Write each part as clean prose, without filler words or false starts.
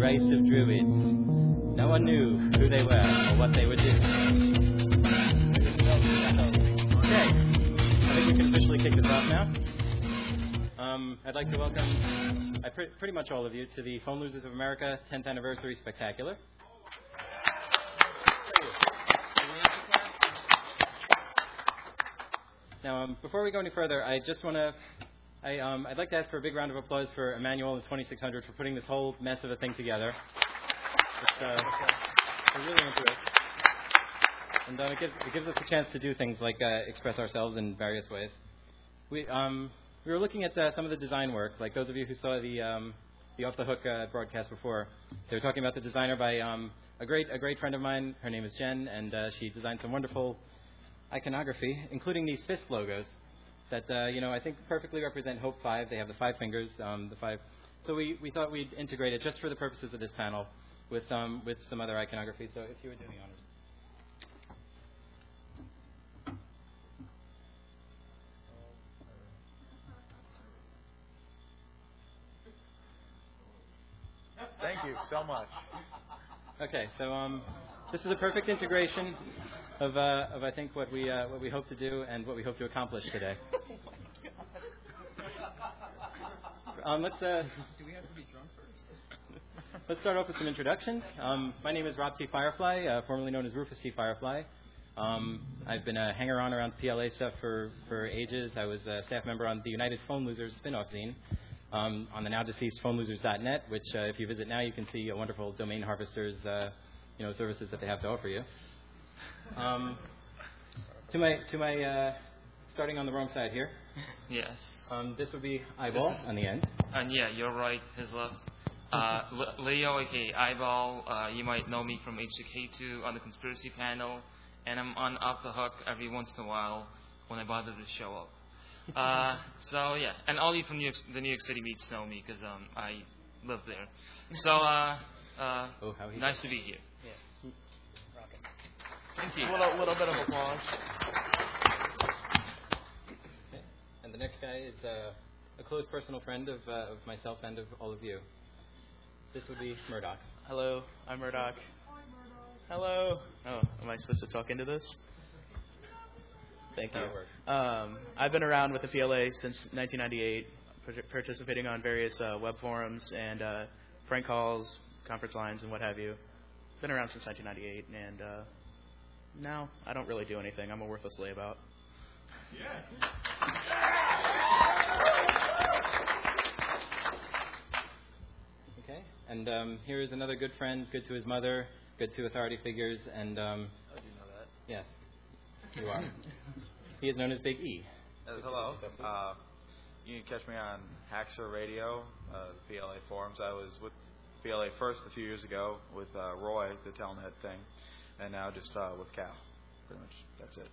race of druids. No one knew who they were or what they would do. Okay, I think we can officially kick this off now. I'd like to welcome pretty much all of you to the Phone Losers of America 10th Anniversary Spectacular. Now, before we go any further, I'd like to ask for a big round of applause for Emmanuel and 2600 for putting this whole mess of a thing together. We're really into it. And it gives us a chance to do things like express ourselves in various ways. We were looking at some of the design work, like those of you who saw the Off the Hook broadcast before. They were talking about the designer by a great friend of mine. Her name is Jen, and she designed some wonderful iconography, including these fist logos that I think perfectly represent Hope 5. They have the 5 fingers, the 5. So we thought we'd integrate it just for the purposes of this panel with some other iconography. So if you would do the honors. Thank you so much. Okay, so this is a perfect integration of I think what we hope to do and what we hope to accomplish today. Let's. Do we have to be drunk first? Let's start off with some introductions. My name is Rob T. Firefly, formerly known as Rufus T. Firefly. I've been a hanger-on around PLA stuff for ages. I was a staff member on the United Phone Losers spin-off zine. On the now-deceased phonelosers.net, which if you visit now, you can see a wonderful domain harvesters, services that they have to offer you. To my starting on the wrong side here. Yes. This would be Eyeball on the end. And yeah, you're right. His left. Leo, aka Eyeball. You might know me from HCK2 on the conspiracy panel, and I'm on Off the Hook every once in a while when I bother to show up. So yeah, and all you from the New York City meets know me because I live there. So nice to be here. Yeah. Thank you. A little bit of applause. Okay. And the next guy is a close personal friend of myself and of all of you. This would be Murdoch. Hello, I'm Murdoch. Hi, Murdoch. Hello. Oh, am I supposed to talk into this? Thank you. I've been around with the PLA since 1998, participating on various web forums and prank calls, conference lines, and what have you. Been around since 1998, and now I don't really do anything. I'm a worthless layabout. Yeah. Okay, and here is another good friend, good to his mother, good to authority figures, and... Oh, do you know that? Yes. You are. He is known as Big E. Hello. You can catch me on Hacksaw Radio, the PLA forums. I was with PLA first a few years ago with Roy, the Telnet thing, and now just with Cal. Pretty much, that's it.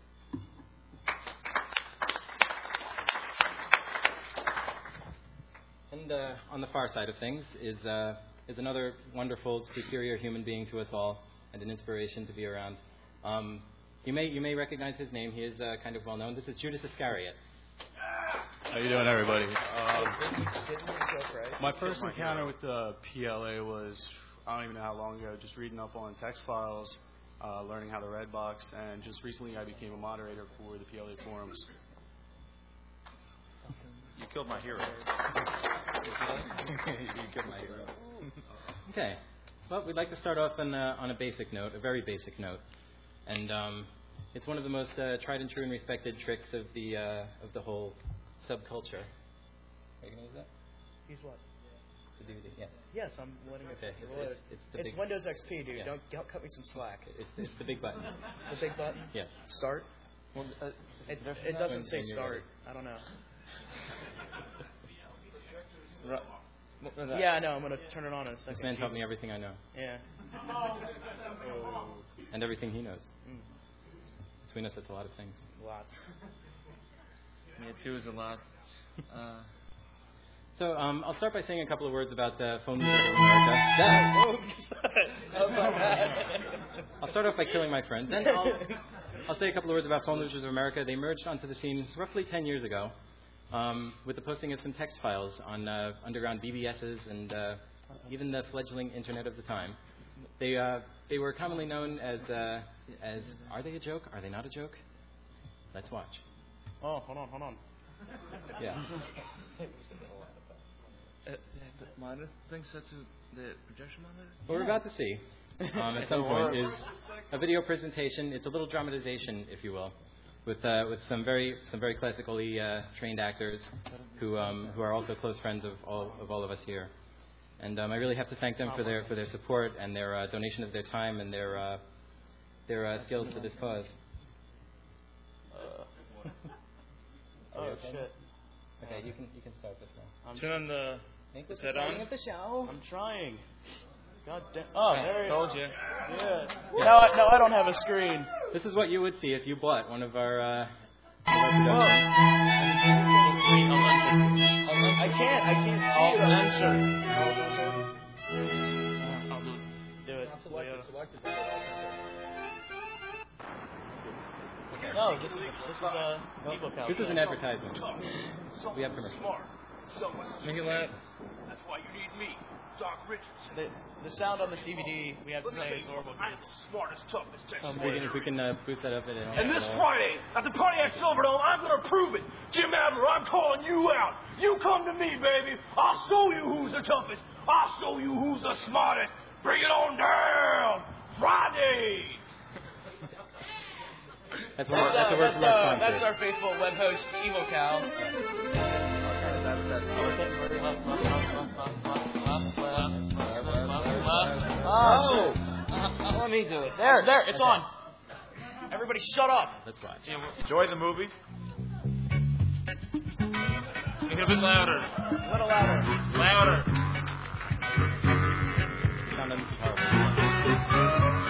And on the far side of things is another wonderful, superior human being to us all, and an inspiration to be around. You may recognize his name. He is kind of well known. This is Judas Iscariot. How you doing, everybody? Right? My first encounter with the PLA was, I don't even know how long ago, just reading up on text files, learning how to Redbox, and just recently I became a moderator for the PLA forums. You killed my hero. You killed my hero. Okay. Well, we'd like to start off on a basic note, a very basic note. And it's one of the most tried and true and respected tricks of the whole subculture. Are you going to use that? Use what? The DVD, yes. Yes, I'm letting it. Okay. It's Windows XP, dude. Yeah. Don't cut me some slack. It's the big button. The big button? Yes. Start? Well, it doesn't say start. I don't know. Yeah, I know. I'm going to turn it on in a second. This man taught me everything I know. Yeah. And everything he knows. Mm. Between us, that's a lot of things. Lots. Yeah, 2 is a lot. So I'll start by saying a couple of words about Phone Losers of America. Oops. How about that? I'll start off by killing my friend. Then I'll say a couple of words about Phone Losers of America. They emerged onto the scene roughly 10 years ago with the posting of some text files on underground BBSs and even the fledgling internet of the time. They were commonly known as are they a joke? Are they not a joke? Let's watch. Oh, hold on. Yeah. The monitor thing set to the projection monitor? What we're about to see at some point is a video presentation. It's a little dramatization, if you will, with some very classically trained actors who are also close friends of all of us here. And I really have to thank them for their support and their donation of their time and their skills to this cause. Shit. Okay, you can start this now. Turn on the... Is that on? Of the show. I'm trying. God damn. Oh, there you go. Told you. Yeah. No, I don't have a screen. This is what you would see if you bought one of our I can't see it. I'll do it. No, this is a EvoCal. This is an advertisement. We have commercials. Make it loud. That's why you need me, Doc Richardson. The sound on this DVD, we have to say, is horrible. I'm the smartest, toughest If we can boost that up. And this Friday, at the Pontiac Silverdome, I'm going to prove it. Jim Adler, I'm calling you out. You come to me, baby. I'll show you who's the toughest. I'll show you who's the smartest. Bring it on down. Friday. That's a word from our That's sponsor. our faithful web host, EvoCal. Let me do it. There, it's on. Everybody shut up. Let's watch. Enjoy the movie. Make it a bit louder. A little louder. Louder. Sound on this is horrible.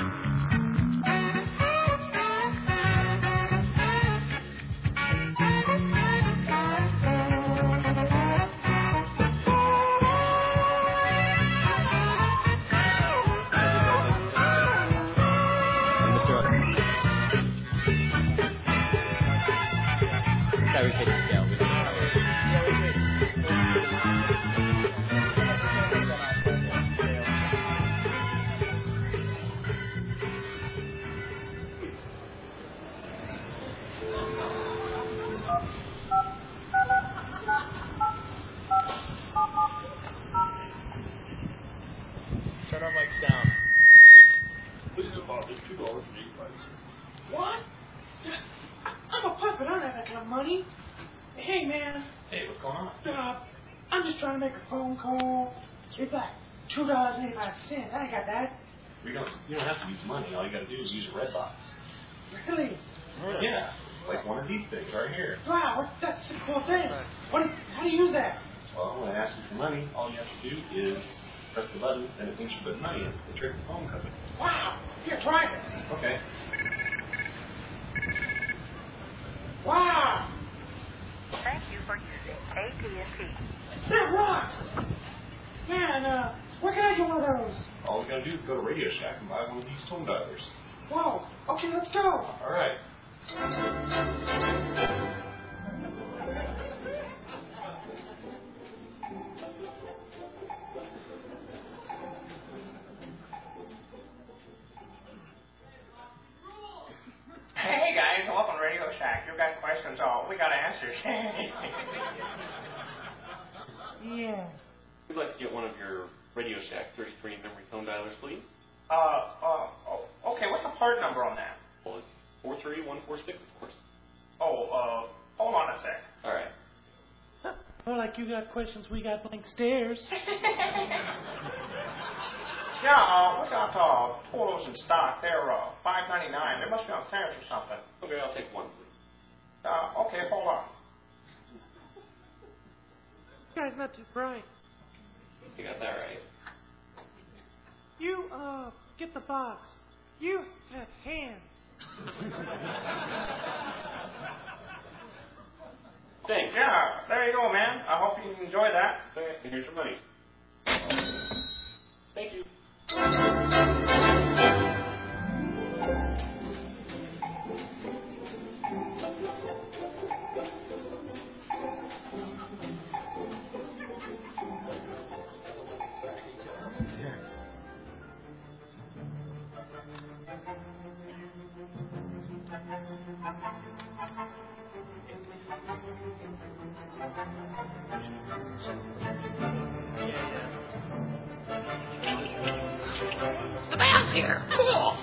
Turn our mics down. Please, Bob, it's $2 for each price. What? I'm a puppet. I don't have that kind of money. Hey, man. Hey, what's going on? I'm just trying to make a phone call. It's like $2.85. I ain't got that. You don't have to use money. All you got to do is use a red box. Really? Yeah, like one of these things right here. Wow, that's a cool thing. How do you use that? Well, when I ask you for money, all you have to do is press the button, and it thinks you put money in. The trick the phone company. Wow. Here, try it. Okay. Wow. Thank you for using AT&T. That rocks. Man, where can I get one of those? All you got to do is go to Radio Shack and buy one of these tone dialers. Whoa. Okay, let's go. All right. Hey guys, welcome to Radio Shack. You got questions? Oh, we got answers. Yeah. We'd like to get one of your Radio Shack 33 memory tone dialers, please. Okay, what's the part number on that? Well, it's 43146, of course. Oh, hold on a sec. All right. More like you got questions, we got blank stares. Yeah, we got polos in stock. They're $5.99. They must be on clearance or something. Okay, I'll take one, please. Okay, hold on. You guys not too bright. You got that right. You, get the box. You have hands. Thanks. Yeah, there you go, man. I hope you enjoy that. Okay, and here's your money. Thank you. The band's here. Cool.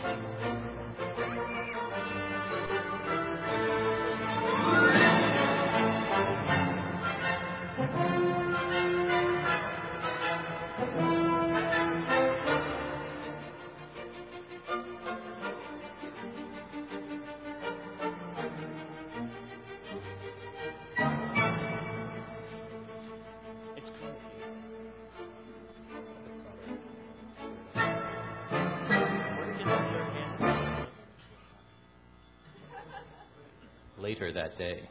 Later that day.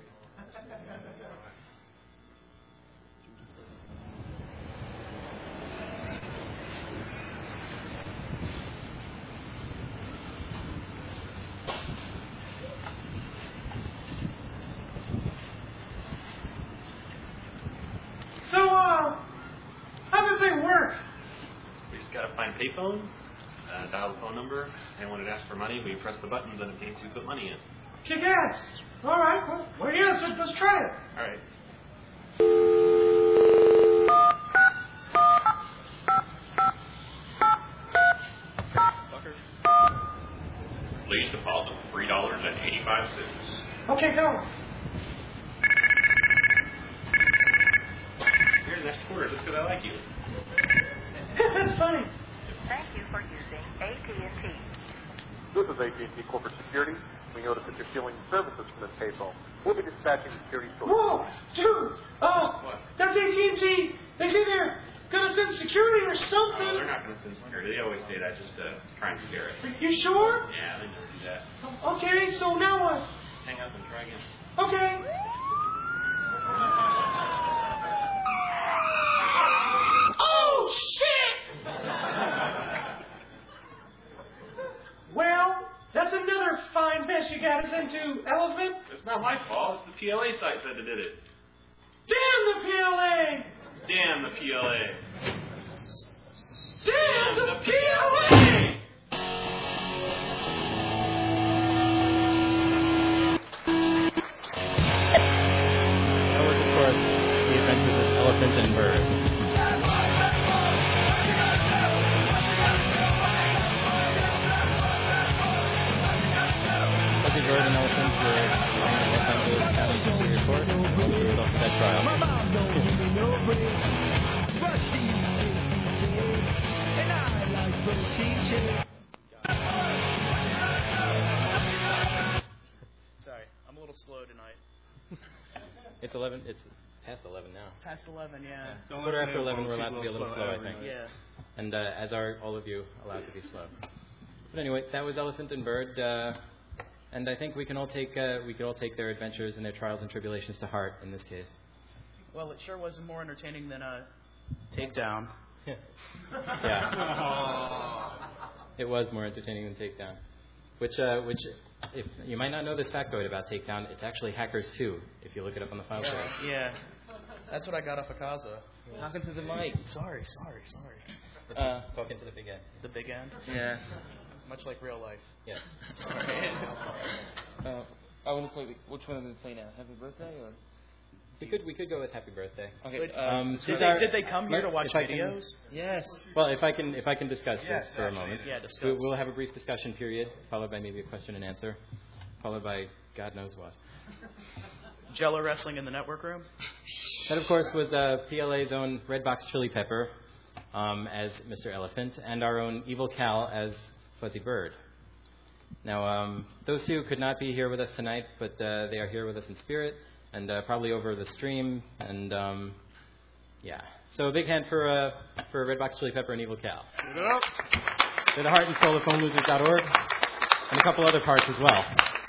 So, how does it work? We just gotta find a payphone, dial the phone number, and when it asks for money, we press the buttons and it means we put money in. Kick-ass. All right, well, yeah, let's try it. All right. Please deposit $3.85. Okay, go. Here's the next quarter just because I like you. That's funny. Thank you for using AT&T. This is AT&T Corporate Security. We notice that you're stealing services from this payphone. We'll be dispatching security stores. Whoa, dude. That's AT&T. They say they're gonna send security or something. They're not going to send security. They always say that just to try and scare us. You sure? Yeah, they just do that. Okay, so now what? Hang up and try again. Okay. Oh, shit! Well, that's another fine mess you got us into, Elephant. It's not my fault. It's the PLA site that did it. Damn the PLA! Damn the PLA. Damn the PLA! That was, of course, the adventures of Elephant and Bird. Fuzzy Bird and Elephant were playing the Los Angeles County Superior Court. They were also at trial. Sorry, I'm a little slow tonight. It's 11. It's past 11 now. Past 11, yeah. Quarter after 11, we're allowed to be a little slow, I think. Yeah. And as are all of you allowed to be slow. But anyway, that was Elephant and Bird, and I think we can all take their adventures and their trials and tribulations to heart in this case. Well, it sure wasn't more entertaining than a Takedown. Yeah. It was more entertaining than Takedown. Which, if you might not know this factoid about Takedown, it's actually Hackers 2, if you look it up on the file shares. Yeah. That's what I got off of Kaza. Talking to the mic. Sorry. Talking to the big end. The big end? Yeah. Much like real life. Yes. Sorry. I want to play. Which one are we going to play now? Happy birthday or? We could go with Happy Birthday. Okay. Did they come here to watch videos? Yes. Well, if I can discuss this for a moment. Yeah, discuss. We'll have a brief discussion period, followed by maybe a question and answer, followed by God knows what. Jello wrestling in the network room? That, of course, was PLA's own Redbox Chili Pepper as Mr. Elephant, and our own Evil Cal as Fuzzy Bird. Now, those two could not be here with us tonight, but they are here with us in spirit, and probably over the stream, and yeah. So a big hand for Redbox Chili Pepper and Evil Cal. Give it up. They're the heart and soul of PhoneLosers.org, and a couple other parts as well.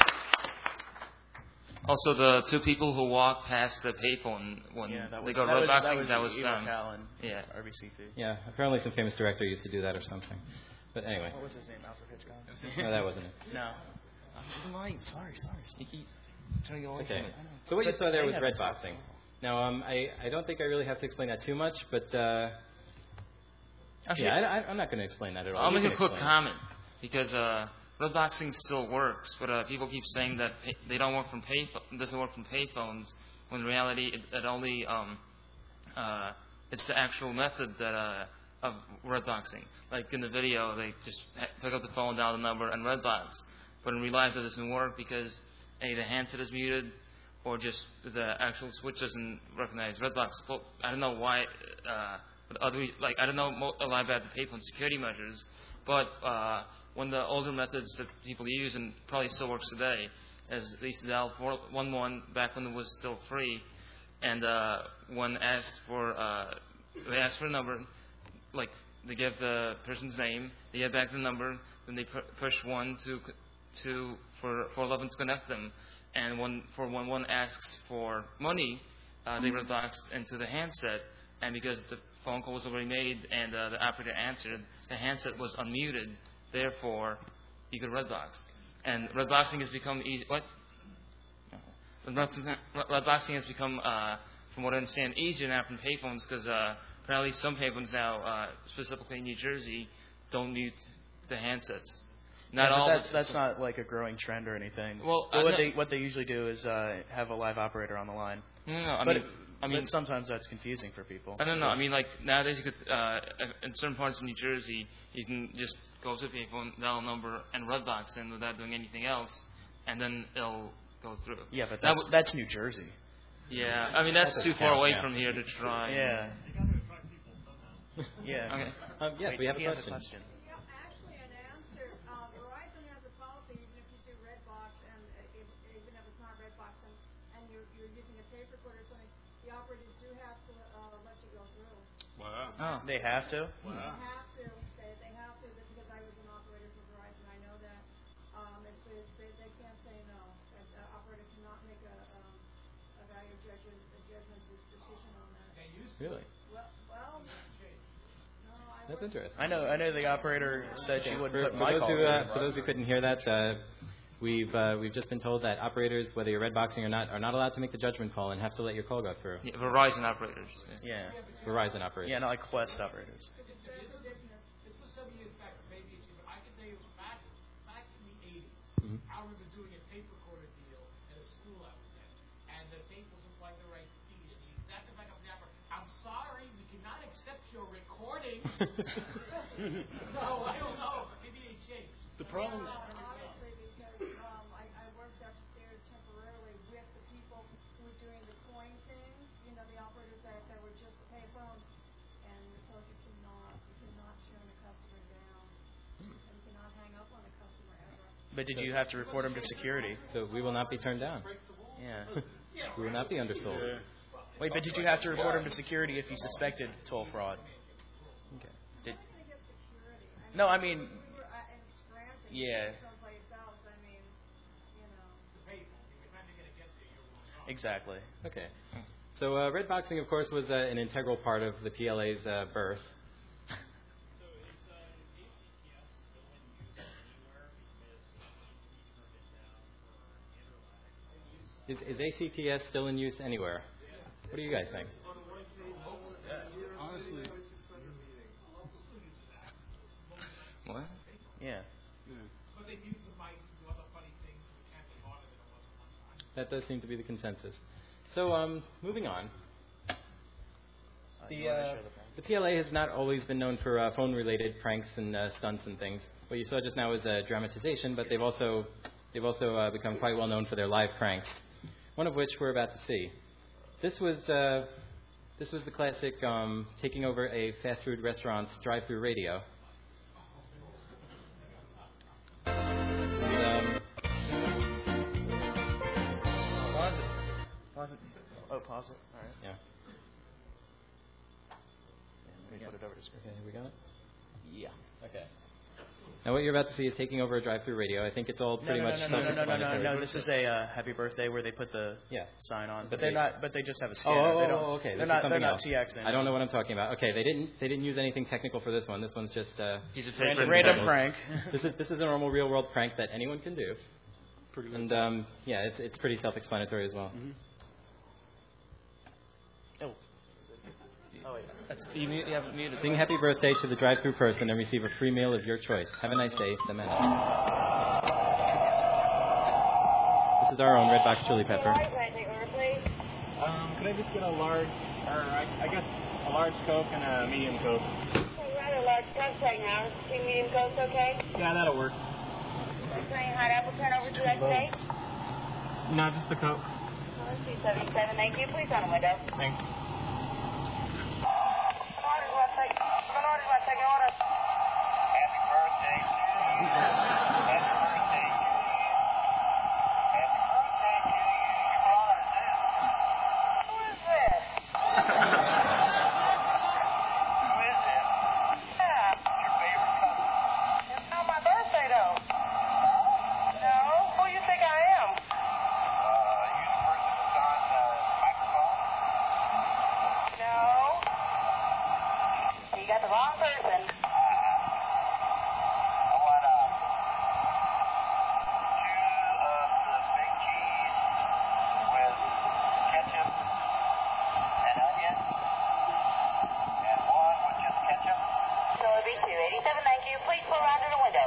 Also, the two people who walked past the payphone when they got roadboxing, that was them. Yeah, RBC2. Yeah, apparently some famous director used to do that or something. But anyway. What was his name? Alfred Hitchcock? No, that wasn't it. No. Sorry. Okay. So what you saw there was redboxing. Now, I don't think I really have to explain that too much, but I'm not going to explain that at all. I'll make a quick comment because Redboxing still works, but people keep saying that they don't work from doesn't work from payphones. When in reality, it only it's the actual method that of Redboxing. Like in the video, they just pick up the phone, dial the number, and Redbox. But in real life, that doesn't work because A, the handset is muted, or just the actual switch doesn't recognize Redbox. Well, I don't know why. But I don't know a lot about the payphone security measures, but one of the older methods that people use and probably still works today is they used to dial 411 back when it was still free, and when asked for they asked for a number, like they give the person's name, they get back the number, then they push 1 to for 411 to connect them, and when 411 asks for money, they Redbox into the handset, and because the phone call was already made and the operator answered, the handset was unmuted, therefore you could Redbox. And Redboxing has become easy. What? Redboxing has become, from what I understand, easier now from payphones because apparently some payphones now, specifically in New Jersey, don't mute the handsets. Not all. That's not like a growing trend or anything. Well, what they usually do is have a live operator on the line. No, I mean, sometimes that's confusing for people. I don't know. I mean, like nowadays, you could in certain parts of New Jersey, you can just go to a payphone, dial a number, and Redbox in without doing anything else, and then it'll go through. Yeah, but that's New Jersey. Yeah, I mean that's too far away from here to try. Yeah. Yeah. Okay. Yes, we have a question. Actually, an answer. Verizon has a policy, even if you do Redbox, and even if it's not Redbox, and you're using a tape recorder or something, the operators do have to let you go through. Wow. Oh. They have to? Wow. They have to. They have to because I was an operator for Verizon. I know that. They can't say no. The operator cannot make a value judgment decision on that. Really? Well. That's interesting. I know the operator said she wouldn't put my call. For those who couldn't hear that, we've just been told that operators, whether you're Redboxing or not, are not allowed to make the judgment call and have to let your call go through. Yeah, Verizon operators. Yeah. Verizon operators. Yeah, not like Quest operators. This was 7 years back, maybe, but I can tell you back in the 80s, I remember doing a tape recorder deal at a school I was at, and the tape wasn't quite the right speed, and the exact back up the operator, I'm sorry, we cannot accept your recording. So I don't know, maybe they changed. The problem. Honestly, because I worked upstairs temporarily with the people who were doing the coin things, the operators that were just the payphones, and so you cannot turn a customer down, and you cannot hang up on a customer ever. But did you have to report them to security? So we will not be turned down. Yeah. We will not be undersold. Wait, but did you have to report him to security if he suspected toll fraud? Okay. No, I mean. Yeah. Exactly. Okay. So Redboxing, of course, was an integral part of the PLA's birth. Is ACTS still in use anywhere? What do you guys think? Honestly. What? Yeah. But they use the mics to do other funny things, so it can't be harder than it was at one time. That does seem to be the consensus. So, moving on. The PLA has not always been known for phone-related pranks and stunts and things. What you saw just now was a dramatization, but they've also become quite well known for their live pranks. One of which we're about to see. This was the classic taking over a fast food restaurant's drive-through radio. Pause it. Oh, pause it. All right. Yeah. Let me put it over to screen. Okay, we got it? Yeah. Okay. Now what you're about to see is taking over a drive-through radio. I think it's all pretty much self-explanatory. No. This is a happy birthday where they put the sign on, but they're not. But they just have a scanner. Okay. They're not TXing. I don't know what I'm talking about. Okay, they didn't use anything technical for this one. This one's just random prank. This is a normal real-world prank that anyone can do. And it's pretty self-explanatory as well. Mm-hmm. Oh, yeah. You have it muted. Sing happy birthday to the drive-through person and receive a free meal of your choice. Have a nice day, the man. is our own Redbox chili pepper. Could I just get a large, or I guess a large Coke and a medium Coke? Rather large Coke right now. 2 medium Cokes, okay? Yeah, that'll work. Any hot apple turnover to that steak? No, just the Coke. Let's see, 77. Thank you. Please on the window. Thanks. Minority want to take an order. Happy birthday to you. Happy birthday to you. Happy birthday to you. You brought us this. Who is this? Who is this? Yeah. Your favorite cousin. It's not my birthday, though. No? Who you think I am? You the person that's on the microphone? No. You got the wrong person. What, 2 of the big cheese with ketchup and onion, and 1 with just ketchup? So it'll be 2. 87, thank you. Please pull around to the window.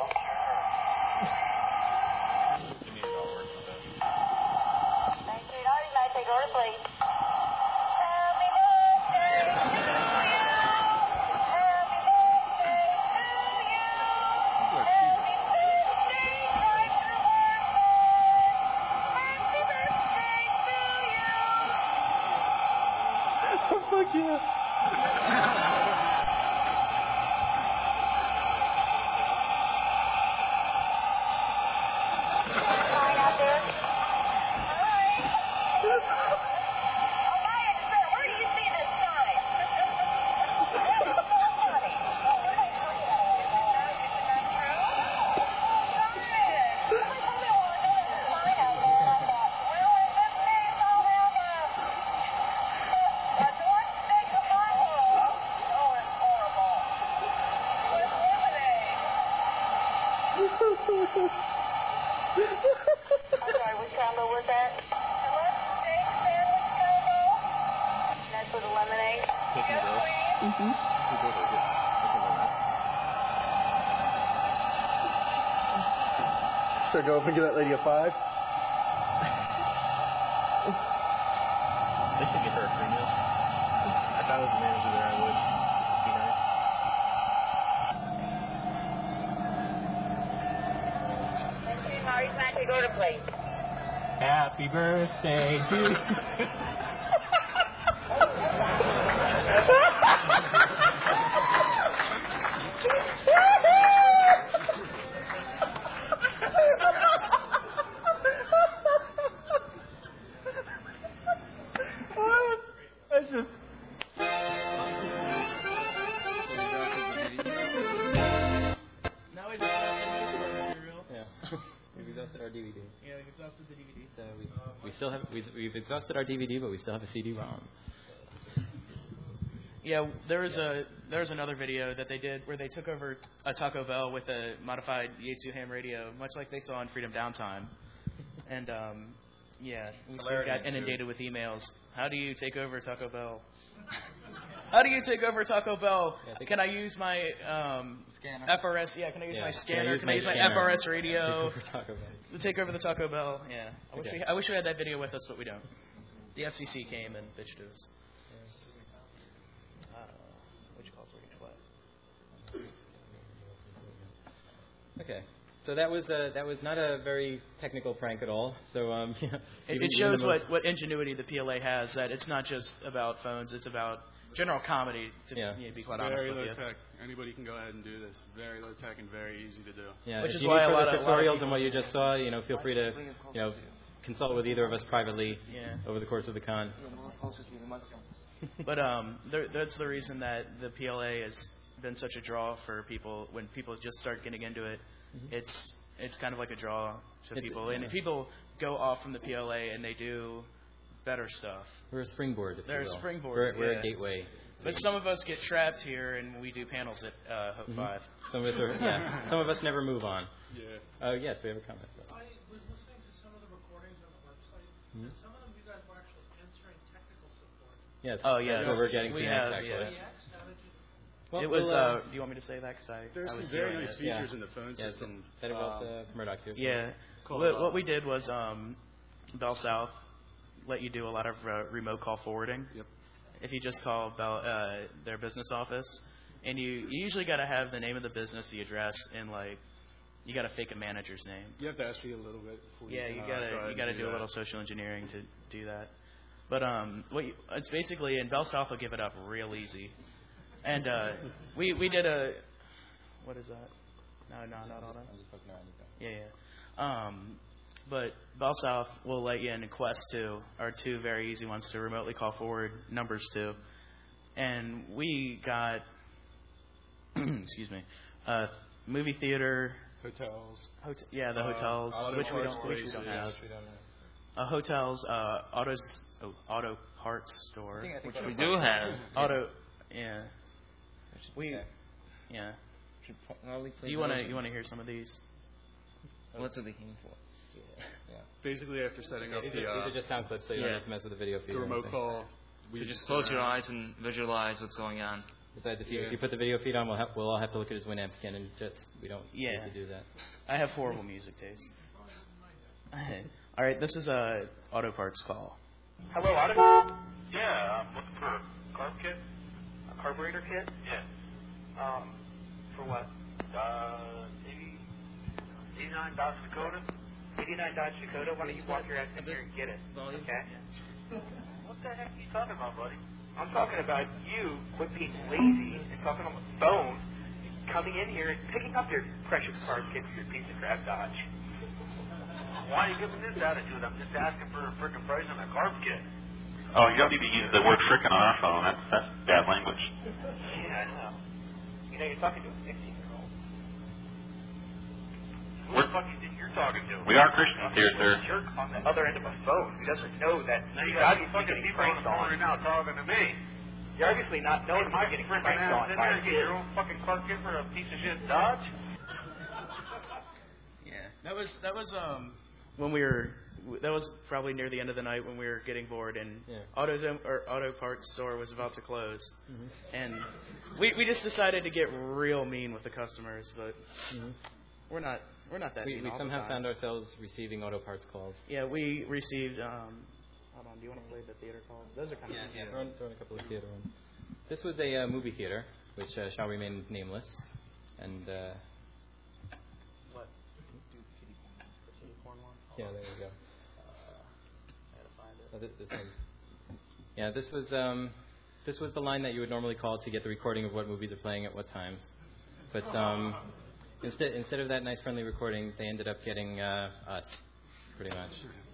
Thank you. Naughty, may I take order, please? Happy birthday to you. Happy birthday to you. Happy birthday, Dr. Happy birthday to you. Fuck yeah. Hi out there. Hi. Oh, my expert, where do you see this sign? That's so funny. I'm sorry, which combo was that? Steak sandwich combo? That's with a lemonade? Yes, please. So go up and give that lady a 5. They should give her a free meal. If I was the manager there, I would. It'd be nice. Thank you. Maurice, may I take order, please? Happy birthday to you. That's just. Now we just have to material. Yeah. We've exhausted our DVD. Yeah, we've exhausted the DVD. So we still have we've exhausted our DVD, but we still have a CD-ROM. Yeah, there was another video that they did where they took over a Taco Bell with a modified Yaesu ham radio, much like they saw in Freedom Downtime. And yeah, we still got inundated with emails. How do you take over Taco Bell? How do you take over Taco Bell? Can I use my scanner? FRS? Yeah, can I use my Can scanner? Can I use my scanner? FRS radio Take over Taco Bell. to take over the Taco Bell? Yeah, Okay. I wish we had that video with us, but we don't. The FCC came and bitched to us. Which calls were getting flat? Okay. So that was not a very technical prank at all. So yeah, It shows what ingenuity the PLA has. That it's not just about phones; it's about general comedy. To be quite honest Very with low you. tech. Anybody can go ahead and do this. Very low tech and very easy to do. Yeah, Which if is you why need a lot further of tutorials people- and what you just saw, feel free to consult with either of us privately over the course of the con. But that's the reason that the PLA has been such a draw for people. When people just start getting into it, it's kind of like a draw to people. And if people go off from the PLA and they do better stuff. We're a springboard. If They're you a will. springboard. We're a gateway. But some of us get trapped here, and we do panels at Hope 5. Some of us some of us never move on. Yeah. Yes, we have a comment. So. I was listening to some of the recordings on the website, and some of them you guys were actually answering technical support. Yes. Oh, yes. That's what we're getting We to have, next, actually. yeah. How did you... Well, It was. we'll, Do you want me to say that? Cause There's I was some very doing nice it. features in the phone system. That involves Murdoch here. Yeah. Cool. What we did was Bell South let you do a lot of remote call forwarding. Yep. If you just call their business office, and you usually got to have the name of the business, the address, and like you got to fake a manager's name. You have to SE a little bit before Yeah, you got to do a little social engineering to do that. But it's basically, and Bell South will give it up real easy. And we did a, what is that? No, not all that. I'm just poking around. Yeah. But Bell South will let you in, and Quest 2 are two very easy ones to remotely call forward numbers to. And we got, excuse me, movie theater. Hotels. The hotels, which we don't have. Hotels, auto parts store, which we do have. Yeah. Yeah. Do you want to hear some of these? What's what they came for? Yeah. Basically, after setting up these are just sound clips, so you don't have to mess with the video feed. The remote call. So just close your eyes and visualize what's going on. Besides, if you put the video feed on, we'll all have to look at his Winamp skin, and we don't need to do that. I have horrible music taste. All right, this is a auto parts call. Hello, Auto? Yeah, I'm looking for a carb kit. A carburetor kit? Yeah. For what? 89 Dodge Dakota. 89 Dodge Dakota? Why don't you walk your ass in here and get it? Okay. What the heck are you talking about, buddy? I'm talking about you quit being lazy and talking on the phone, coming in here and picking up your precious carb kit for your piece of crap Dodge. Why are you giving this attitude? I'm just asking for a frickin' price on a carb kit. Oh, you don't need to use the word frickin' on our phone. That's bad language. Yeah, I know. You know, you're talking to a 16-year-old. Who the fuck do you think you're talking to? We are Christians here, sir. Jerk on the other end of a phone who doesn't know that you're obviously getting pranked on. Right now talking to me. You're obviously not knowing you're getting pranked on. Sit there and get your own fucking car kit for a piece of shit Dodge? Yeah, that was when we were. That was probably near the end of the night when we were getting bored, and auto parts store was about to close, and we just decided to get real mean with the customers, but we're not that mean. We somehow found ourselves receiving auto parts calls. Yeah, we received. Hold on, do you want to play the theater calls? Those are kind of throw in a couple of theater ones. This was a movie theater, which shall remain nameless, and. What? Kitty corn one? Yeah, there you go. I gotta find it. This one. Yeah, this was the line that you would normally call to get the recording of what movies are playing at what times, but instead of that nice friendly recording, they ended up getting us, pretty much.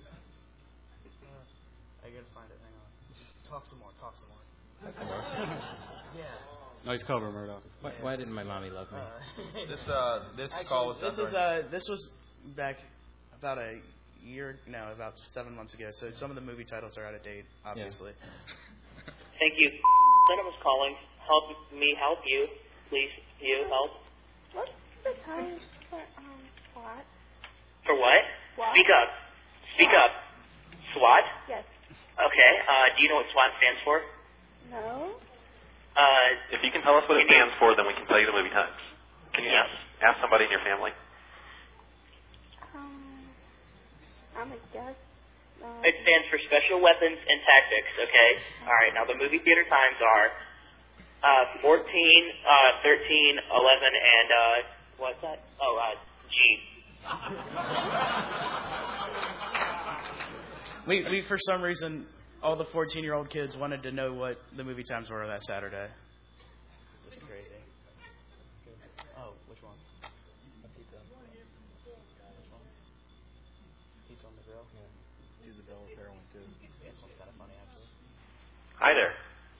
I gotta find it. Hang on. Talk some more. That's some more. Yeah. Nice cover, Murdoch. Why didn't my mommy love me? This call was done. This was back about about 7 months ago. So some of the movie titles are out of date, obviously. Yeah. Thank you. Center was calling. Help me help you. Please, you help. What's the time for SWAT? For what? What? Speak up. SWAT? Yes. Okay. Do you know what SWAT stands for? No. If you can tell us what it stands for, then we can tell you the movie times. Can you ask somebody in your family? I'm a guess. It stands for Special Weapons and Tactics, okay? All right, now the movie theater times are 14, 13, 11, and, what's that? Oh, G. We for some reason, all the 14-year-old kids wanted to know what the movie times were that Saturday. It was crazy. Oh, which one? A pizza. Which one? Pizza on the grill? Yeah. Do the Bill Repair one, too. This one's kind of funny, actually. Hi there.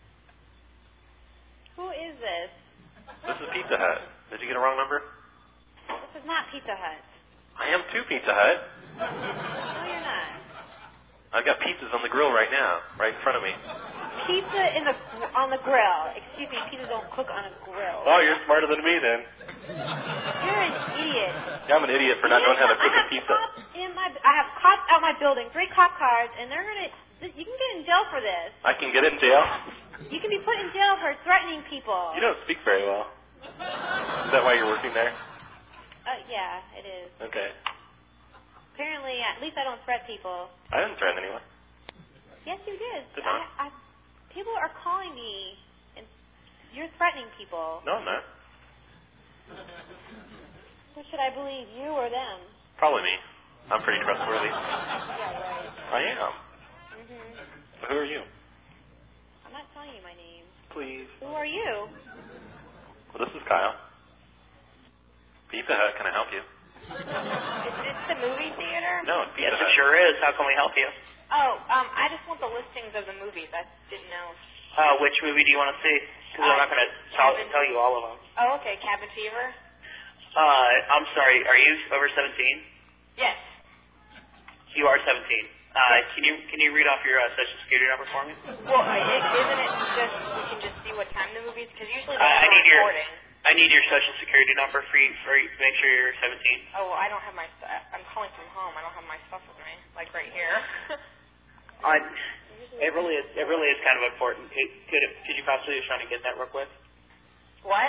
Who is this? This is Pizza Hut. Did you get a wrong number? This is not Pizza Hut. I am too, Pizza Hut. No, you're not. I've got pizzas on the grill right now, right in front of me. Pizza on the grill. Excuse me, pizza don't cook on a grill. Oh, you're smarter than me then. You're an idiot. Yeah, I'm an idiot for not knowing how to cook a pizza. I have cops out my building, 3 cop cars, and they're gonna. You can get in jail for this. I can get in jail? You can be put in jail for threatening people. You don't speak very well. Is that why you're working there? Yeah, it is. Okay. apparently, at least I don't threat people. I didn't threaten anyone. Yes, you did. Did not. People are calling me, and you're threatening people. No, I'm not. Who should I believe, you or them? Probably me. I'm pretty trustworthy. Yeah, right. I am. Mm-hmm. Who are you? I'm not telling you my name. Please. Who are you? Well, this is Kyle. Pizza Hut, can I help you? Is this the movie theater? No, it's Pizza Yes, Hut. it sure is. How can we help you? Oh, I just want the listings of the movies. I didn't know. Which movie do you want to see? Because I'm not going to tell you all of them. Oh, okay. Cabin Fever? I'm sorry. Are you over 17? Yes. You are 17. Can you read off your social security number for me? Well, isn't it just we can just see what time the movie is? Because usually they're I need recording. I need your social security number for you to make sure you're 17. Oh, well, I don't have my. I'm calling from home. I don't have my stuff with me, like right here. It really is kind of important. Could you possibly just try to get that real quick? What?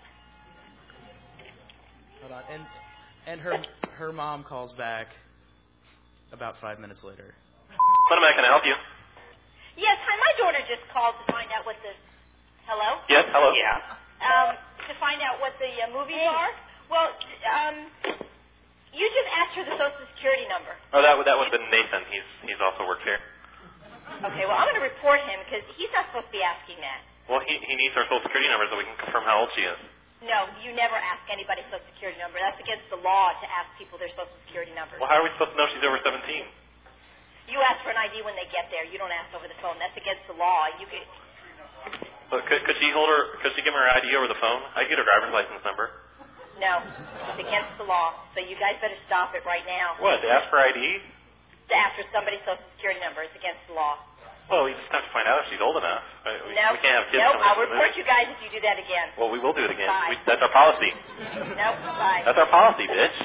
Hold on. And her mom calls back about 5 minutes later. Can I help you? Yes, hi. My daughter just called to find out what the. Hello? Yes, hello. Yeah. To find out what the movies are. Well, you just asked her the Social Security number. Oh, that would have been Nathan. He's also worked here. Okay, well, I'm going to report him because he's not supposed to be asking that. Well, he needs our Social Security number so we can confirm how old she is. No, you never ask anybody's Social Security number. That's against the law to ask people their Social Security number. Well, how are we supposed to know she's over 17? You ask for an ID when they get there. You don't ask over the phone. That's against the law. You could. But could she give her ID over the phone? I get her driver's license number. No, it's against the law. So you guys better stop it right now. What? To ask for ID? To ask for somebody's Social Security number. It's against the law. Well, we just have to find out if she's old enough. We can't have kids. No, coming I'll into the report movie. you guys if you do that again. Well, we will do it again. Bye. That's our policy. No, bye. That's our policy, bitch.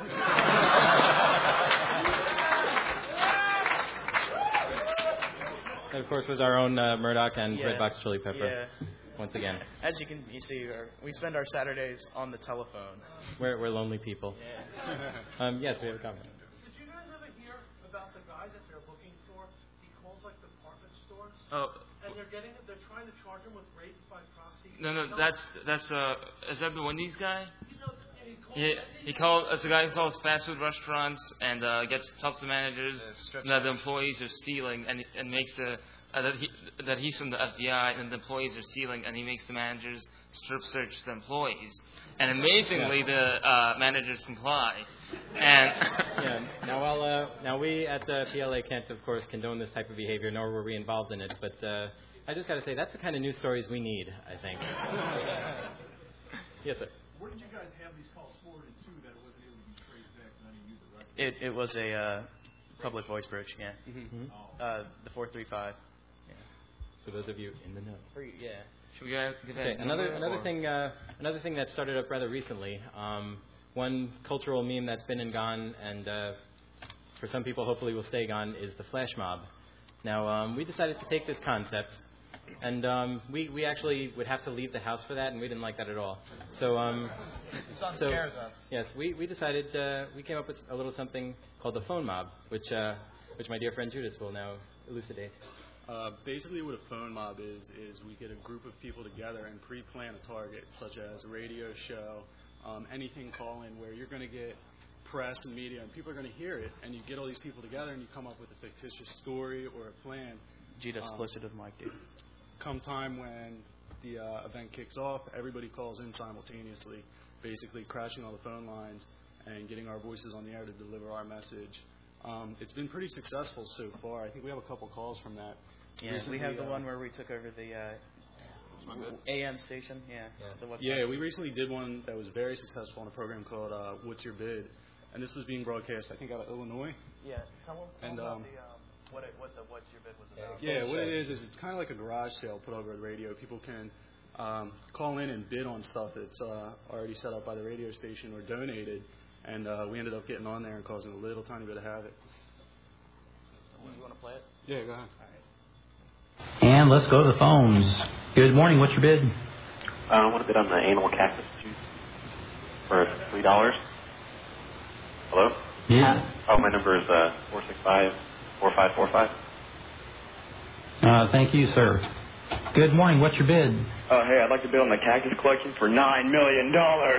That, of course, was our own Murdoch and Yeah. Redbox Chili Pepper. Yeah. Once again. As you see, we spend our Saturdays on the telephone. We're lonely people. Yeah. Yes, we have a comment. Did you guys ever hear about the guy that they're looking for? He calls like department stores. Oh. And they're trying to charge him with rape by proxy. No, that's is that the Wendy's guy? He called. It's a guy who calls fast food restaurants and tells the managers that the employees are stealing and makes that he's from the FBI and the employees are stealing, and he makes the managers strip search the employees. And amazingly, the managers comply. And Now we at the PLA can't, of course, condone this type of behavior, nor were we involved in it. But I just got to say, that's the kind of news stories we need, I think. Yes, sir. Where did you guys have these calls forwarded to that it wasn't able to be traced back to any user record? It was a public voice bridge, yeah. Mm-hmm. The 435. Yeah. For those of you in the know. Yeah. Should we give that Another thing that started up rather recently. One cultural meme that's been and gone, and for some people hopefully will stay gone, is the flash mob. Now we decided to take this concept, and we actually would have to leave the house for that, and we didn't like that at all. So scares us. Yes, we decided we came up with a little something called the phone mob, which my dear friend Judas will now elucidate. Basically what a phone mob is we get a group of people together and pre-plan a target, such as a radio show, anything call-in where you're going to get press and media and people are going to hear it, and you get all these people together and you come up with a fictitious story or a plan. Judas closer to the mic, dude. Come time when the event kicks off, everybody calls in simultaneously, basically crashing all the phone lines and getting our voices on the air to deliver our message. It's been pretty successful so far. I think we have a couple calls from that. Yeah, recently, we have the one where we took over the AM station. Yeah, we recently did one that was very successful on a program called What's Your Bid? And this was being broadcast, I think, out of Illinois. Yeah, tell them about what the What's Your Bid was about. Yeah, what it is it's kind of like a garage sale put over the radio. People can call in and bid on stuff that's already set up by the radio station or donated. And we ended up getting on there and causing a little tiny bit of havoc. You want to play it? Yeah, go ahead. And let's go to the phones. Good morning. What's your bid? I want to bid on the anal cactus juice for $3. Hello? Yeah. Oh, my number is 465-4545. Thank you, sir. Good morning. What's your bid? Hey, I'd like to bid on the cactus collection for $9 million.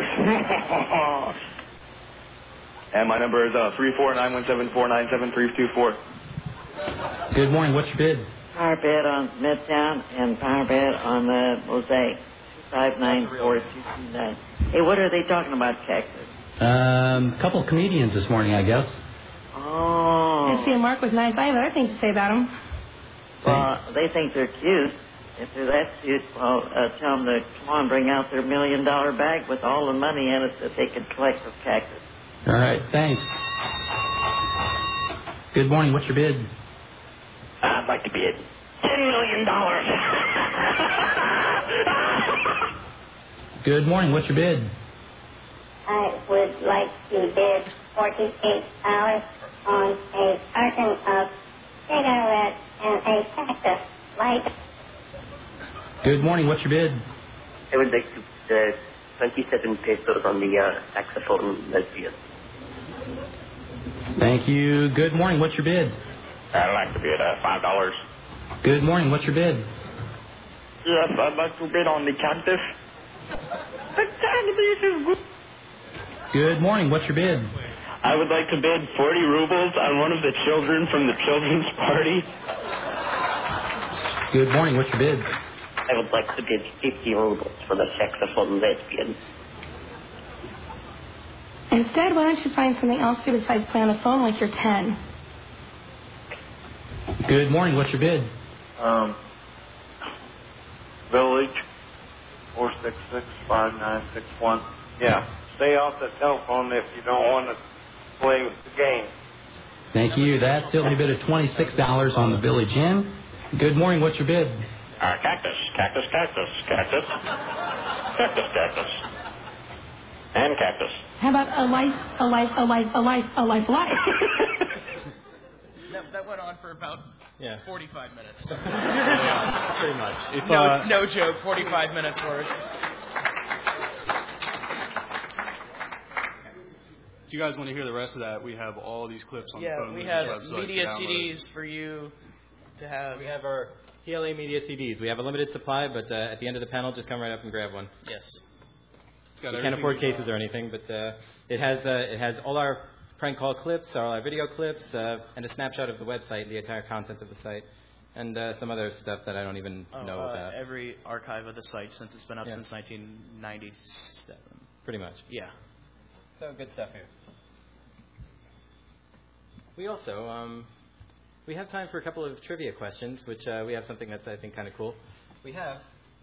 And my number is 34917497324. Good morning. What's your bid? Power bid on Midtown and power bid on the Mosaic. 59429. Hey, what are they talking about, Cactus? Couple of comedians this morning, I guess. Oh. I see a Mark with nice other things to say about him. Well, they think they're cute. If they're that cute, well, tell them to come on, bring out their $1 million bag with all the money in it that they can collect with Cactus. All right, thanks. Good morning. What's your bid? I'd like to bid $10 million. Good morning. What's your bid? I would like to bid $48 on a carton of cigarettes and a cactus light. Good morning. What's your bid? I would like to bid 27 pesos on the saxophone lesbian. Thank you. Good morning. What's your bid? I'd like to bid $5. Good morning. What's your bid? Yes, I'd like to bid on the cactus. The cactus is good. Good morning. What's your bid? I would like to bid 40 rubles on one of the children from the children's party. Good morning. What's your bid? I would like to bid 50 rubles for the saxophone lesbian. Instead, why don't you find something else to do besides play on the phone like you're 10? Good morning. What's your bid? Village 466-5961. Yeah. Stay off the telephone if you don't want to play with the game. Thank you. That's still a bid of $26 on the Village Inn. Good morning. What's your bid? Cactus, cactus, cactus, cactus, cactus, cactus, and cactus. How about a life? That went on for about 45 minutes. Yeah, pretty much. No joke, 45 minutes worth. If you guys want to hear the rest of that, we have all these clips on the phone. We have website media to download. CDs for you to have. We have our PLA Media CDs. We have a limited supply, but at the end of the panel, just come right up and grab one. Yes. You can't afford cases or anything, but it has all our prank call clips, all our video clips, and a snapshot of the website, the entire contents of the site, and some other stuff that I don't even know about. Every archive of the site since it's been up since 1997. Pretty much. Yeah. So good stuff here. We also we have time for a couple of trivia questions, which we have something that's I think kind of cool. We have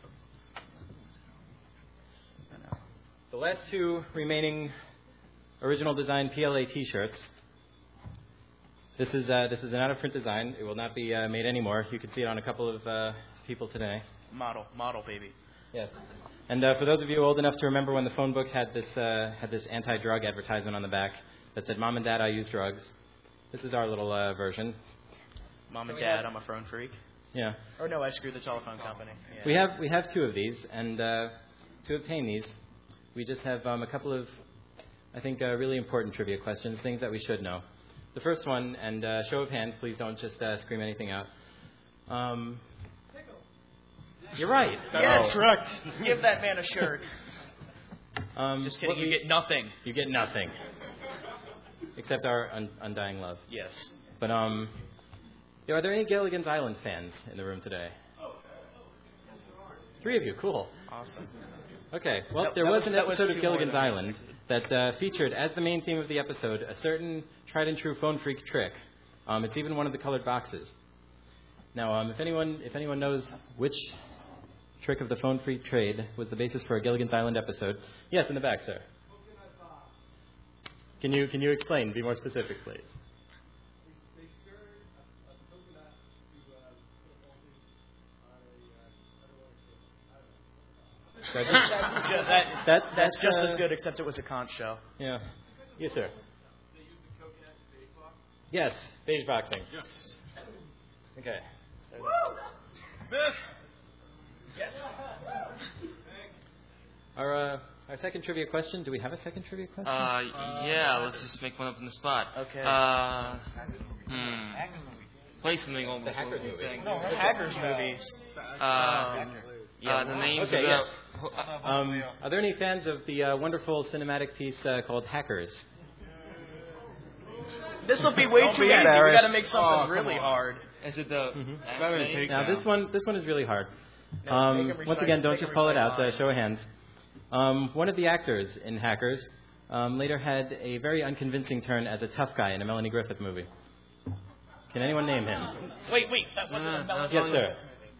the last two remaining original design PLA T-shirts. This is an out-of-print design. It will not be made anymore. You can see it on a couple of people today. Model baby. Yes. And for those of you old enough to remember when the phone book had this anti-drug advertisement on the back that said, "Mom and Dad, I use drugs." This is our little version. Mom and Dad, I'm a phone freak. Yeah. Or no, I screwed the telephone company. Yeah. We have two of these, and to obtain these, we just have a couple of, I think, really important trivia questions, things that we should know. The first one, and show of hands, please don't just scream anything out. You're right. That's correct. Give that man a shirt. Just kidding. You get nothing. You get nothing. Except our undying love. Yes. But are there any Gilligan's Island fans in the room today? Three of you. Cool. Awesome. Okay. Well, there was an episode of Gilligan's Island that featured as the main theme of the episode a certain tried and true phone freak trick. It's even one of the colored boxes. Now, if anyone knows which trick of the phone freak trade was the basis for a Gilligan's Island episode, yes, in the back, sir. Can you explain? Be more specific, please. That's just as good, except it was a conch shell. Yeah. Yes, sir. Yes, beige boxing. Yes. Okay. Miss. Our Our second trivia question. Do we have a second trivia question? Yeah, let's just make one up on the spot. Okay. Play something on the Hackers movie. Thing. No, Hackers movies. The names okay, of yes. Are there any fans of the wonderful cinematic piece called Hackers? This will be way too easy. We got to make something really hard. Is it the? Now this one is really hard. Once again, don't just call it out. Show of hands. One of the actors in Hackers later had a very unconvincing turn as a tough guy in a Melanie Griffith movie. Can anyone name him? Wait, that wasn't a Melanie Yes, sir.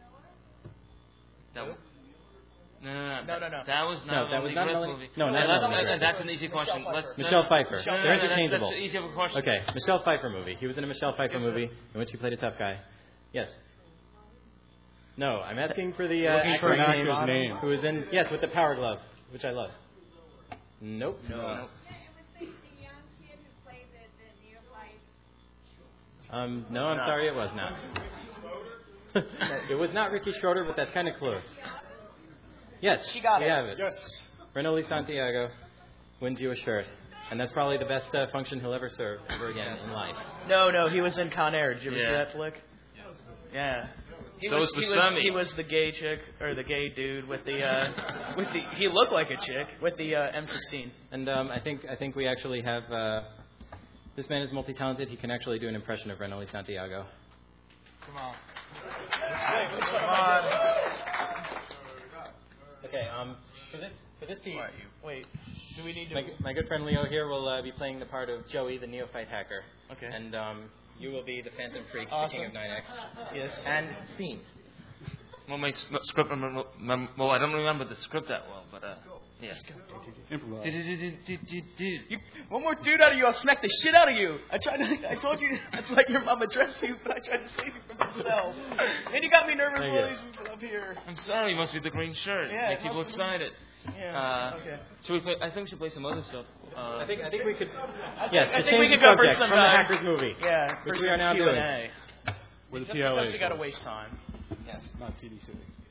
No. That was not Melanie. Movie. No, not Melanie. That's an easy question. Michelle Pfeiffer. They're interchangeable. That's an easy question. Okay, Michelle Pfeiffer movie. He was in a Michelle Pfeiffer movie in which he played a tough guy. Yes. No, I'm asking for the actor's name. Who was in? Yes, with the power glove, which I love. Nope. No. No, I'm sorry, it was not. It was not Ricky Schroeder, but that's kind of close. Yes, she got we have it. Yes. Renoli Santiago wins you a shirt. And that's probably the best function he'll ever serve ever again in life. No, he was in Con Air. Did you ever see that flick? Yeah. He was the gay chick, or the gay dude with the he looked like a chick with the M16. And I think we actually have, this man is multi-talented. He can actually do an impression of Renoli Santiago. Come on. Come on. Okay, for this piece, wait, do we need to? My good friend Leo here will be playing the part of Joey, the neophyte hacker. Okay. And you will be the Phantom Freak, awesome. the King of 9X. Yes. And scene. Well, my script, well, I don't remember the script that well, but yeah. One more dude out of you, I'll smack the shit out of you. I told you that's let your mom address you, but I tried to save you from myself. And you got me nervous with all these people up here. I'm sorry, it must be the green shirt. Yeah, makes people excited. Yeah. Okay. Should we play? I think we should play some other stuff. I think we could. I think we could go for some from the Hackers movie. Yeah, which for we are now Q&A. doing. With the Just PLA. because we got to waste time. Yes. Not CDC.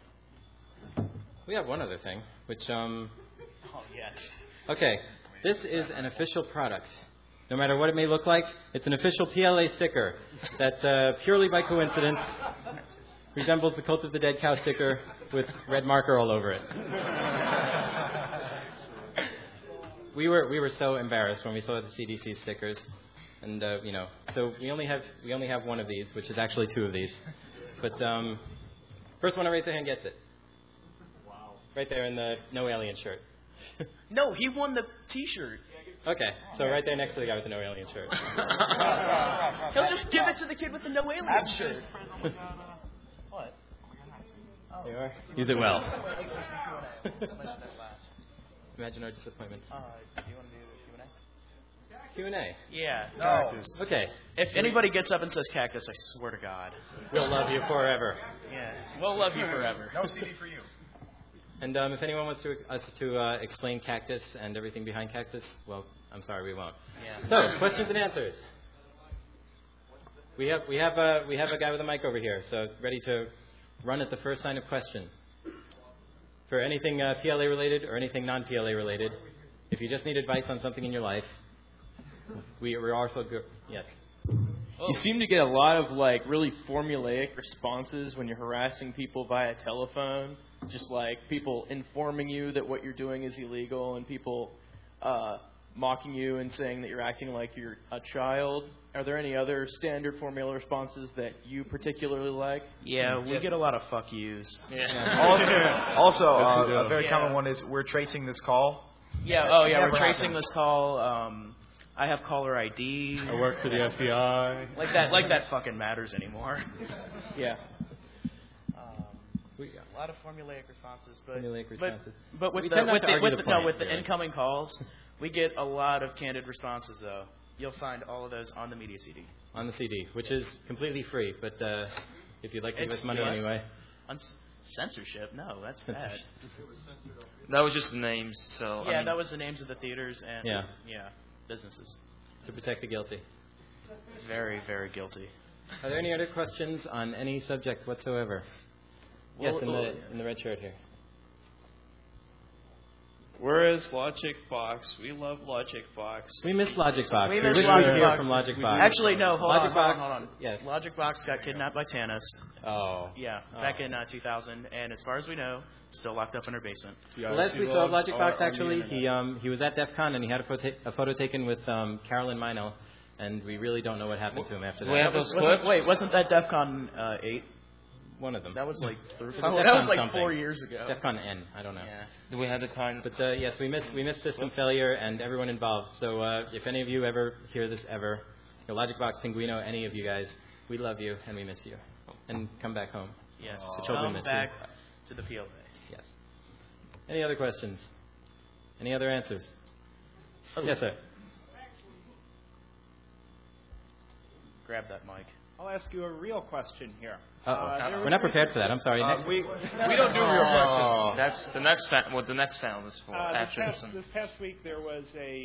We have one other thing, which Oh yes. Okay, this is an official product. No matter what it may look like, it's an official PLA sticker that purely by coincidence resembles the Cult of the Dead cow sticker with red marker all over it. We were so embarrassed when we saw the CDC stickers, and so we only have one of these, which is actually two of these. But first one to raise their hand gets it. Wow! Right there in the no alien shirt. No, he won the T-shirt. Okay, so right there next to the guy with the no alien shirt. He'll just give it to the kid with the no alien shirt. What? There you are. Use it well. Imagine our disappointment. Do you want to do the Q&A? Q&A? Yeah. Cactus. Okay. If anybody gets up and says cactus, I swear to God. We'll love you forever. Yeah. We'll love you forever. No CD for you. And if anyone wants to explain cactus and everything behind cactus, well, I'm sorry, we won't. Yeah. So, questions and answers. We have a guy with a mic over here, so ready to run at the first sign of question. For anything PLA related or anything non-PLA related, if you just need advice on something in your life, we're also good. Yes. You seem to get a lot of really formulaic responses when you're harassing people via telephone. Just like people informing you that what you're doing is illegal, and people mocking you and saying that you're acting like you're a child. Are there any other standard formula responses that you particularly like? Yeah, we get a lot of fuck yous. Yeah. Also, a very common one is we're tracing this call. Yeah. Oh, yeah. We're tracing this call. I have caller ID. I work for the FBI. Like that fucking matters anymore. Yeah. A lot of formulaic responses, but with the incoming calls, we get a lot of candid responses. Though you'll find all of those on the media CD. On the CD, which is completely free, but if you'd like to give us money anyway. Censorship? No, that's bad. That was just the names. So yeah, that was the names of the theaters and businesses. To protect the guilty. Very, very guilty. Are there any other questions on any subject whatsoever? Yes, in the red shirt here. Where is Logic Box? We love Logic Box. We miss Logic Box. We We miss wish Logic we were here Box. from Logic Box. Actually, no. Hold Logic Box. on. Yes. Logic Box got kidnapped by Tanist. Oh. Yeah, back in 2000, and as far as we know, still locked up in her basement. The last we saw of Logic Box, actually, he was at DEF CON and he had a photo taken with Carolyn Meinel, and we really don't know what happened to him after that. Wasn't that DEF CON 8? One of them. That was like DEF that was CON like 4 years ago. DEF CON N, I don't know. Yeah. Do we have the kind? But yes, we miss System Failure and everyone involved. So if any of you ever hear this ever, Logic Box, Pinguino, any of you guys, we love you and we miss you. And come back home. Yes. The children Come miss back you. to the PLA. Yes. Any other questions? Any other answers? Oh. Yes, sir. Grab that mic. I'll ask you a real question here. We're not prepared for that. I'm sorry. Next we don't do real questions. That's the next what the next panel is for. After this past week, there was a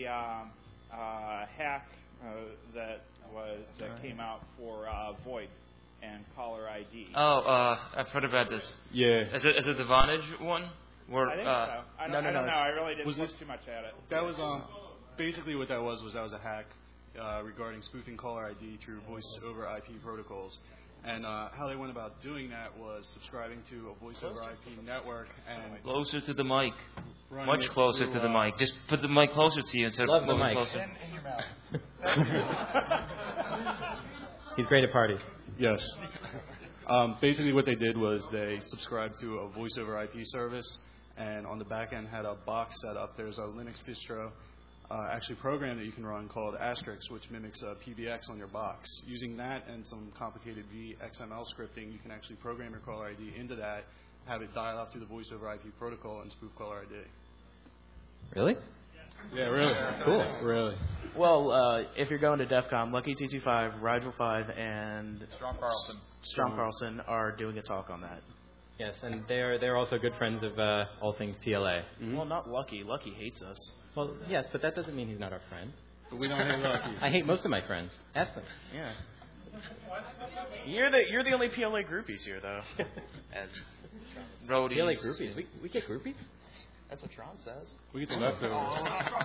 hack that came out for VoIP and caller ID. I've heard about this. Yeah. Is it the Vonage one? Where, I think so. I don't know. I really didn't look too much at it. That was basically what that was a hack regarding spoofing caller ID through voice over IP protocols. And how they went about doing that was subscribing to a voice over IP network and closer to the mic, much it closer through, to the mic. Just put the mic closer to you instead of the mic. closer. In your mouth. He's great at parties. Yes. Basically what they did was they subscribed to a voice over IP service, and on the back end had a box set up. There's a Linux distro actually program that you can run called Asterisk, which mimics PBX on your box. Using that and some complicated VXML scripting, you can actually program your caller ID into that, have it dial out through the voice over IP protocol, and spoof caller ID. Really? Yeah, really. Cool. Really. Well, if you're going to DEF CON, Lucky 225, Rigel 5, and Strom Carlson are doing a talk on that. Yes, and they're also good friends of all things PLA. Mm-hmm. Well, not Lucky. Lucky hates us. Well, yes, but that doesn't mean he's not our friend. But we don't hate Lucky. I hate most of my friends. Ask them. Yeah. You're the only PLA groupies here, though. As roadies. PLA groupies. We get groupies? That's what Tron says. We get the leftovers.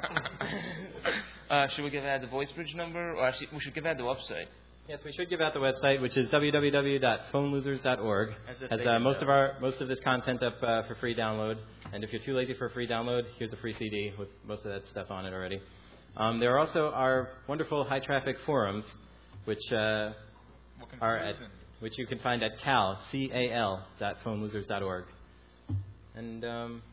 Should we give out the VoiceBridge number, or actually we should give out the website? Yes, we should give out the website, which is www.phonelosers.org. Has most of this content up for free download. And if you're too lazy for a free download, here's a free CD with most of that stuff on it already. There are also our wonderful high traffic forums, which which you can find at cal.phonelosers.org. And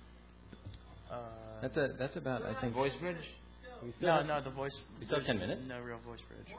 that's about, I think. VoiceBridge? No, the voice. We still have 10 minutes. No real VoiceBridge.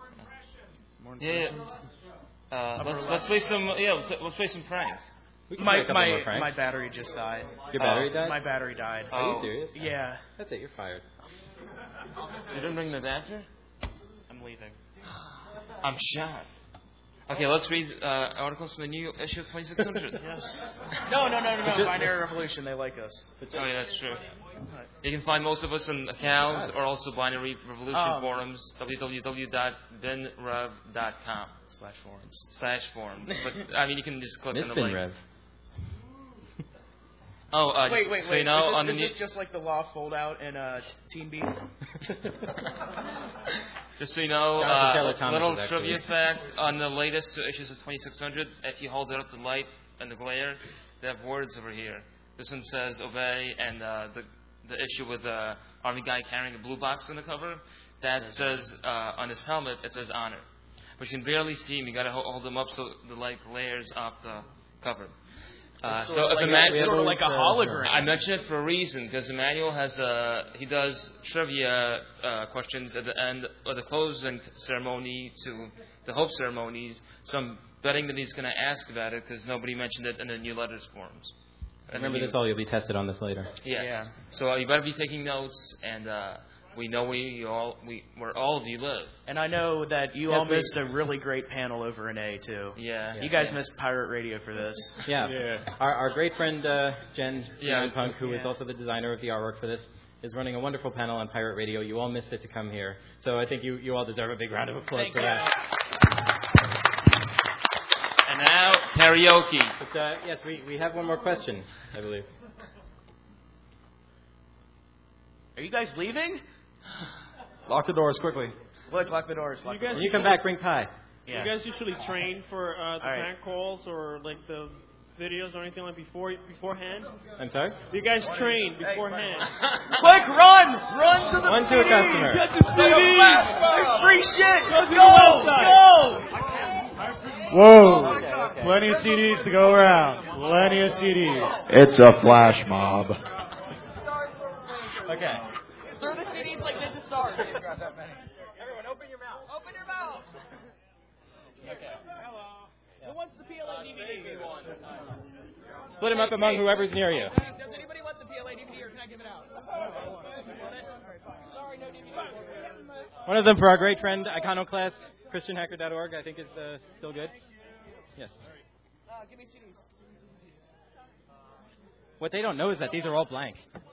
Let's play some. Let's play some pranks. My battery just died. Your battery died? My battery died. Are you serious? Yeah. That's it. You're fired. You didn't bring the adapter? I'm leaving. I'm shocked. Okay, let's read articles from the new issue of 2600. Yes. No. Binary Revolution. They like us. Oh, yeah, that's true. You can find most of us on Cal's or also Binary Revolution forums, www.binrev.com/forums. But, I mean, you can just click on the link. Binrev. Wait. So, you know, is this just like the law fold out in Teen Beat? Just so you know, little trivia fact on the latest issues of 2600, if you hold it up to the light and the glare, they have words over here. This one says obey, and the issue with the army guy carrying a blue box on the cover, that says on his helmet, it says honor. But you can barely see him. You got to hold him up so the light glares off the cover. Sort of like a hologram. I mention it for a reason, because Emmanuel he does trivia questions at the end of the closing ceremony to the Hope ceremonies. So I'm betting that he's going to ask about it because nobody mentioned it in the new letters forums. Remember this all. You'll be tested on this later. Yes. Yeah. So you better be taking notes, and we know where all of you live. And I know that you all missed a really great panel over in A, too. Yeah. You guys missed Pirate Radio for this. Yeah. Our great friend Jen Punk, who is also the designer of the artwork for this, is running a wonderful panel on Pirate Radio. You all missed it to come here. So I think you all deserve a big round of applause for that. And now, karaoke. But, yes, we have one more question, I believe. Are you guys leaving? Lock the doors quickly. Lock the doors. When you come back, bring pie. Yeah. You guys usually train for the right. prank calls or like the videos or anything like beforehand? I'm sorry? Do you guys train beforehand? Quick, run! Run to the One to a customer. Get the CDs! There's free shit! Go! Whoa. Plenty of CDs to go around. Plenty of CDs. It's a flash mob. Okay. Throw the CDs like Ninja Stars. Everyone, open your mouth. Open your mouth. Okay. Hello. Who wants the PLA DVD one? Split them up among whoever's near you. Does anybody want the PLA DVD or can I give it out? Sorry, no DVD. One of them for our great friend, Iconoclast, ChristianHacker.org, I think is still good. Yes. Give me CDs. What they don't know is that these are all blank.